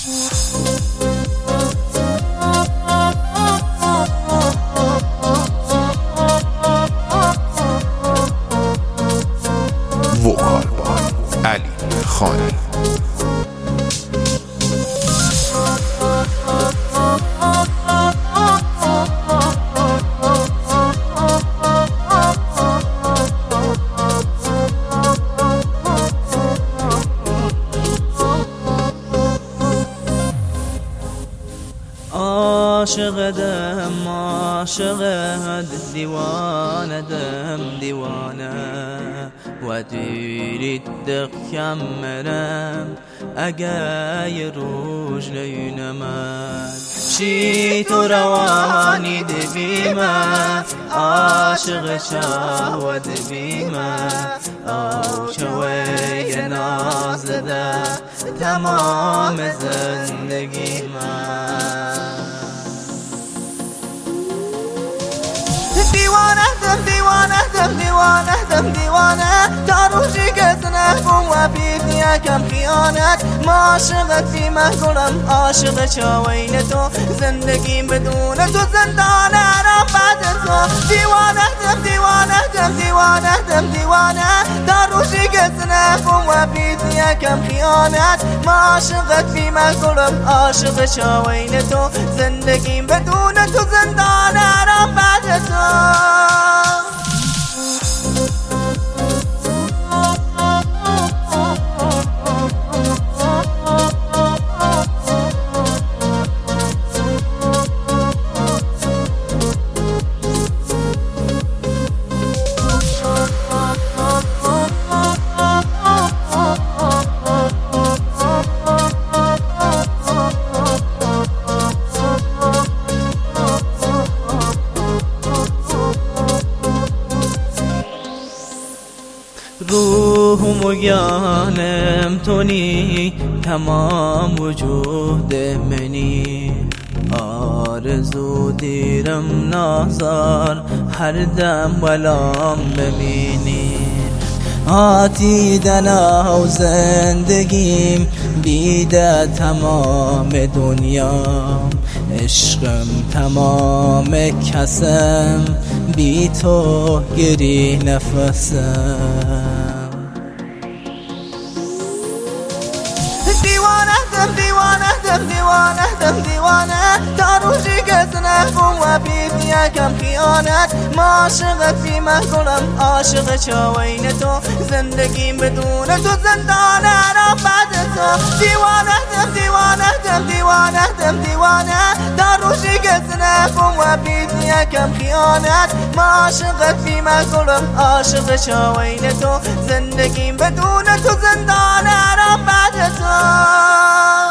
وکال بای علی خانی. عاشقدم عاشقد دیوانه‌دم دیوانه و دیرید دقیم مرم اگه یه روز نینمد چی تو روانی دبیمه عاشق شهوت بیمه او چوی نازده تمام زندگی من دیوانه تا روزی که زنفم و بیدی یکم خیانت ما عاشقت بی محگولم عاشق چاوین تو زندگیم بدون تو زندانه را بعد تو دیوانه تا روزی که زنفم و بیدی یکم خیانت ما عاشقت بی محگولم عاشق چاوین تو زندگیم بدون تو زندانه را بعد تو روحم و جانم تونی تمام وجود منی آرزو دیرم نازار هر دم ولام ببینی آتی دنا و زندگیم بیده تمام دنیام عشقم تمام کسم بی تو گری نفسم دیوانه تا روزی که زنفم و بیدی یکم خیانت ما عاشقت بی محگولم عاشق چاوین تو زندگیم بدون تو زندانه را بعد تو دیوانه تا روزی که زنفم و بیدی یکم خیانت ما عاشقت بی محگولم عاشق چاوین تو زندگیم بدون تو زندانه را بعد تو